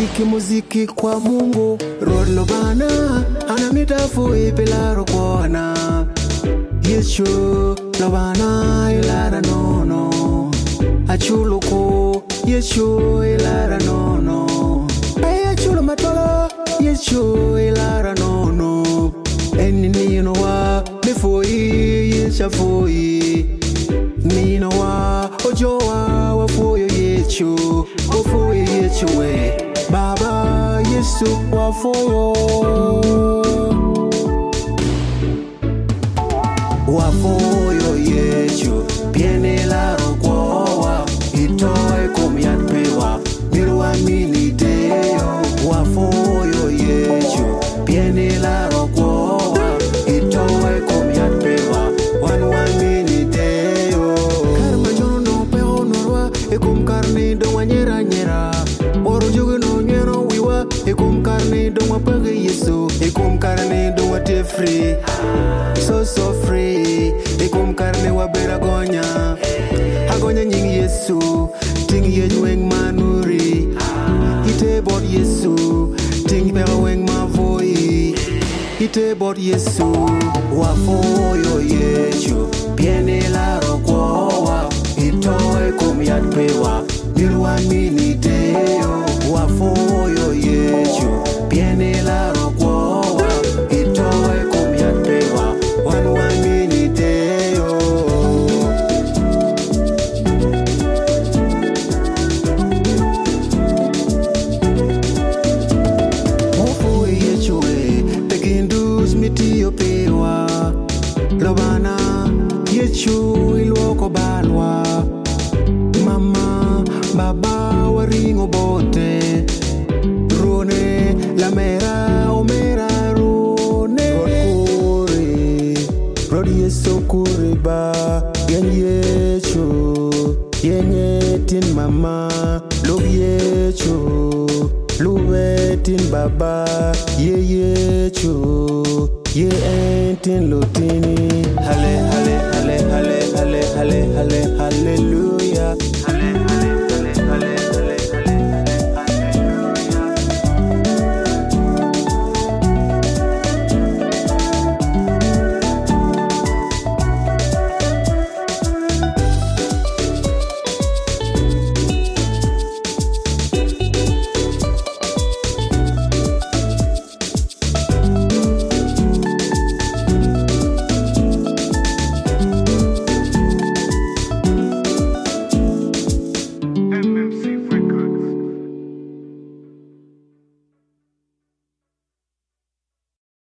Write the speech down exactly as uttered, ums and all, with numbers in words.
Muziki muziki kwa Mungu Rodlo bana Anamitafu ipilaro kuona Yesu Lobana ilara nono Achuluku Yesu ilara nono Ay achulu matolo Yesu ilara nono Eni nino wa Mifoi yeshafoi Nino wa Ojoa wafuyo Yesu Wafuyo Yesu we Baba Yesu wafuyo Wafuyo Yesu Piene la rokowa Itoe kumiat pewa Mirwa mini deo Wafuyo Yesu Piene la rokowa Itoe kumiat pewa Wanwa mini deo Karma jono no peo norwa Ekum karni do wanyera nyera Oro jugu no nyero wiwa Ekum karni do wapage Yesu Ekum karni do wate free So so free Ekum karni wabera gonya Agonya nying Yesu Ting ye weng manuri Ite bot Yesu Ting pera weng mavoi Ite bot Yesu Wafoyo Yesu Piene la rokowa Itoe kumiat pewa Mirwa mini deo Wafoyo Yesu Piene la rokowa Itoe kumiat pewa Wanwa mini deo Wafoyo Yesu Tegindus mitiyo pewa Lobana Yesu ilwoko balwa Mama baba waringo bote Rone la mera omera rone Rod kore Rod Yesu kore ba Gen Yesu Yenyetin mama Lub Yesu Luwetin baba Ye Yesu Ye entin lotini Hale hale hale hale hale hale hale hallelujah